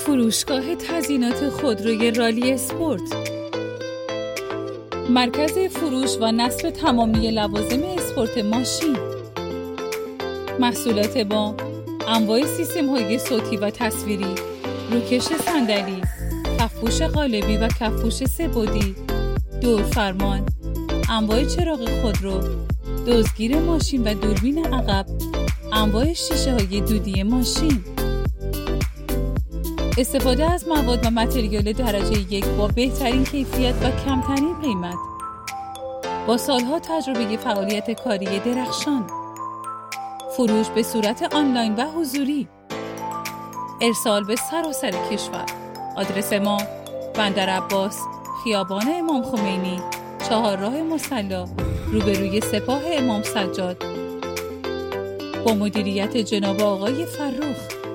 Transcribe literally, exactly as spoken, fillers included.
فروشگاه تزیینات خودروی رالی اسپورت، مرکز فروش و نصب تمامی لوازم اسپورت ماشین، محصولات با انواع سیستم‌های صوتی و تصویری، روکش صندلی، کفپوش قالبی و کفپوش سه‌بعدی، دورفرمان، انواع چراغ خودرو، دزدگیر ماشین و دوربین عقب، انواع شیشه‌های دودی ماشین. استفاده از مواد و متریال درجه یک با بهترین کیفیت و کمترین قیمت. با سالها تجربه فعالیت کاری درخشان. فروش به صورت آنلاین و حضوری. ارسال به سراسر کشور. آدرس ما: بندرعباس، خیابان امام خمینی، چهارراه مصلی، روبروی سپاه امام سجاد. با مدیریت جناب آقای فرخ.